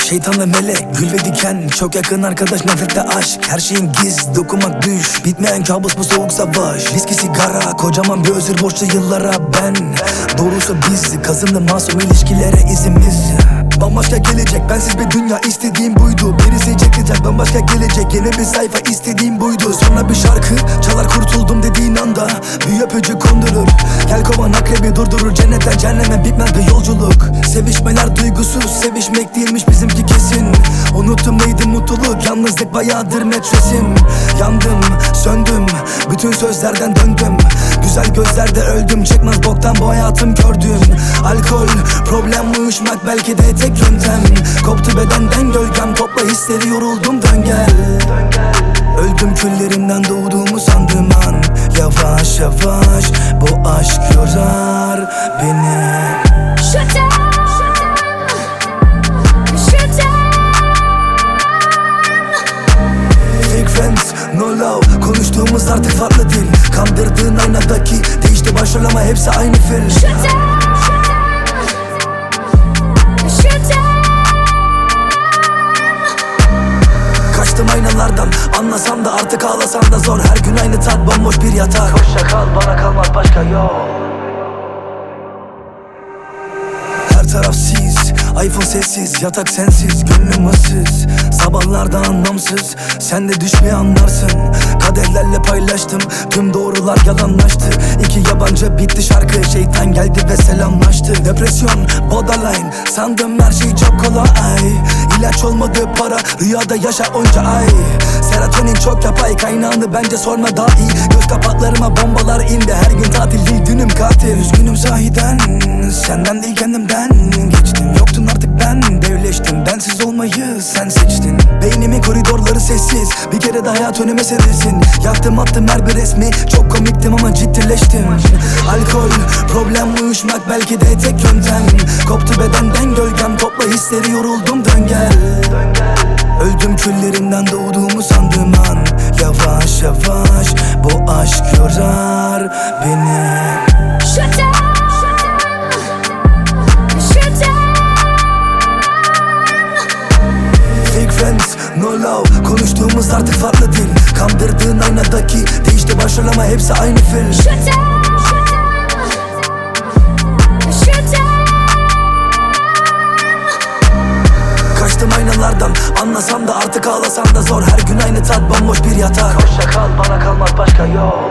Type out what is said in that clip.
Şeytan ve melek, gül ve diken, çok yakın arkadaş, nefrette aşk. Her şeyin giz, dokunmak düş, bitmeyen kabus bu soğuk savaş. Viski sigara, kocaman bir özür borçlu yıllara ben. Doğrusu biz, kazındı masum ilişkilere izimiz. Bambaşka gelecek, bensiz bir dünya, istediğim buydu. Birisi çekecek, bambaşka gelecek, yeni bir sayfa, istediğim buydu. Sonra bir şarkı çalar, kurtuldum dediğin anda bir öpücük kondurur. Gel kovan akrebi durdurur, cennetten cehenneme bitmez bir yolculuk. Sevişmeler duygusuz, sevişmek değilmiş bizimki kesin. Unuttum neydi mutluluk, yalnızlık bayağıdır metresim. Yandım, söndüm, bütün sözlerden döndüm. Güzel gözlerde öldüm, çekmez boktan bu hayatım gördüm. Alkol, problem uyuşmak belki de tek yöntem. Koptu bedenden gölgem, topla hisleri, yoruldum, dön gel. Öldüm küllerinden doğduğumu sandığım an. Yavaş yavaş bu aşk yorar beni. Fake friends, no love, konuştuğumuz artık farklı dil. Kandırdığın aynadaki değişti başrol hepsi aynı film. Kaçtım aynalardan, anlasam da artık ağlasam da zor. Her gün aynı tat, bomboş bir yatak. Hoşça kal, bana kalmaz başka yol. Her taraf sis, iPhone sessiz, yatak sensiz, gönlüm ıssız. Sabahlarda anlamsız, sen de düşmeyi anlarsın. Kadehlerle paylaştım, tüm doğrular yalanlaştı. İki yabancı bitti şarkı, şeytan geldi ve selamlaştı. Depresyon, borderline, sandım her şey çok kolay. İlaç olmadı para, rüyada yaşa onca ay. Serotonin çok yapay, kaynağını bence sorma daha iyi. Göz kapaklarıma bombalar indi, her gün tatil değil günüm katil. Üzgünüm sahiden, senden değil kendimden geçtim. Yoktun artık ben, devleştim, bensiz olmayı sen seçtin. Beynimin koridorları sessiz, bir kere de hayat önüme serilsin. Yaktım attım her bir resmi, çok komiktim ama ciddileştim. Alkol, problem uyuşmak belki de tek yöntem. Koptu bedenden gölgem, topla hisleri, yoruldum, dön gel. Öldüm küllerinden doğduğumu sandığım an. Yavaş yavaş bu aşk yorar beni. Fake friends, no love, konuştuğumuz artık farklı dil. Kandırdığın aynadaki değişti başrol hepsi aynı film. Kaçtım aynalardan, anlasam da artık ağlasam da zor. Her gün aynı tat, bomboş bir yatak. Hoşça kal, bana kalmaz başka yol.